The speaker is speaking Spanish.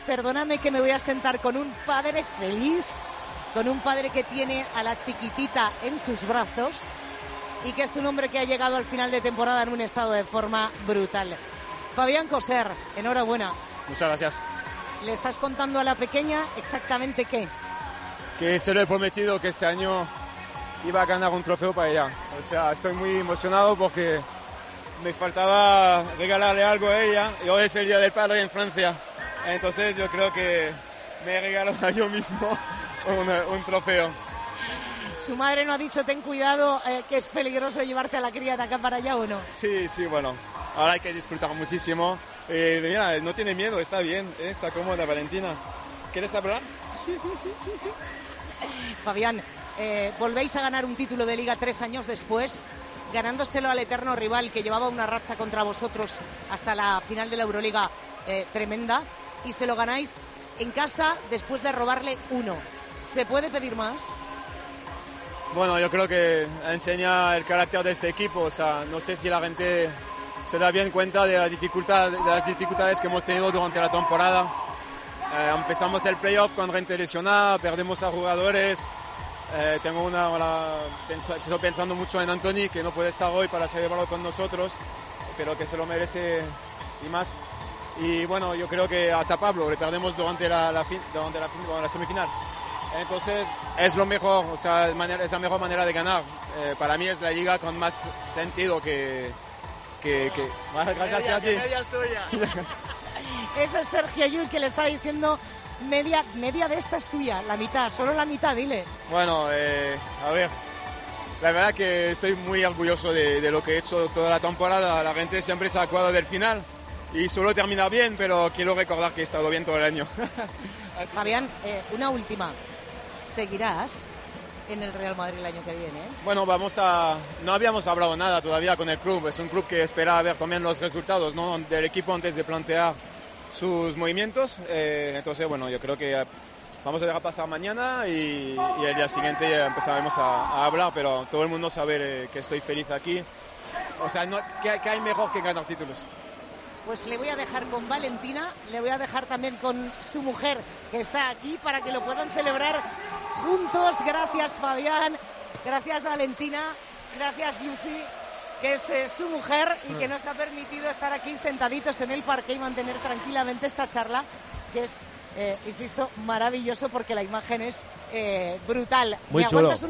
perdóname que me voy a sentar con un padre feliz, con un padre que tiene a la chiquitita en sus brazos y que es un hombre que ha llegado al final de temporada en un estado de forma brutal. Fabián Coser, enhorabuena. Muchas gracias. ¿Le estás contando a la pequeña exactamente qué? Que se lo he prometido que este año iba a ganar un trofeo para ella. O sea, estoy muy emocionado porque me faltaba regalarle algo a ella y hoy es el Día del Padre en Francia. Entonces yo creo que me regalo a yo mismo un trofeo. ¿Su madre no ha dicho ten cuidado que es peligroso llevarte a la cría de acá para allá o no? Sí, bueno, ahora hay que disfrutar muchísimo. Mira, no tiene miedo, está bien, está cómoda Valentina. ¿Quieres hablar? Fabián, volvéis a ganar un título de Liga 3 años después, ganándoselo al eterno rival que llevaba una racha contra vosotros hasta la final de la Euroliga tremenda, y se lo ganáis en casa después de robarle uno. ¿Se puede pedir más? Bueno, yo creo que enseña el carácter de este equipo. O sea, no sé si la gente se da bien cuenta de las dificultades que hemos tenido durante la temporada. Empezamos el playoff con gente lesionada, perdemos a jugadores. Estoy pensando mucho en Anthony, que no puede estar hoy para celebrarlo con nosotros, pero que se lo merece y más. Y bueno, yo creo que hasta Pablo le perdemos durante la semifinal. Entonces es lo mejor, o sea, es la mejor manera de ganar. Para mí es la liga con más sentido que... Gracias a ti. Media es tuya. Ese es Sergio Llull que le está diciendo media de esta es tuya, la mitad, solo la mitad, dile. Bueno, a ver, la verdad que estoy muy orgulloso de lo que he hecho toda la temporada. La gente siempre se acuerda del final y suelo terminar bien, pero quiero recordar que he estado bien todo el año. Fabián, una última. ¿Seguirás en el Real Madrid el año que viene? Bueno, no habíamos hablado nada todavía con el club. Es un club que espera ver también los resultados, ¿no?, del equipo antes de plantear sus movimientos. Entonces, bueno, yo creo que vamos a dejar pasar mañana y el día siguiente ya empezaremos a hablar, pero todo el mundo sabe que estoy feliz aquí. O sea, ¿qué hay mejor que ganar títulos? Pues le voy a dejar con Valentina, le voy a dejar también con su mujer, que está aquí, para que lo puedan celebrar juntos. Gracias, Fabián, gracias, Valentina, gracias, Lucy, que es su mujer y que nos ha permitido estar aquí sentaditos en el parque y mantener tranquilamente esta charla, que es, insisto, maravilloso porque la imagen es brutal. Muy chulo.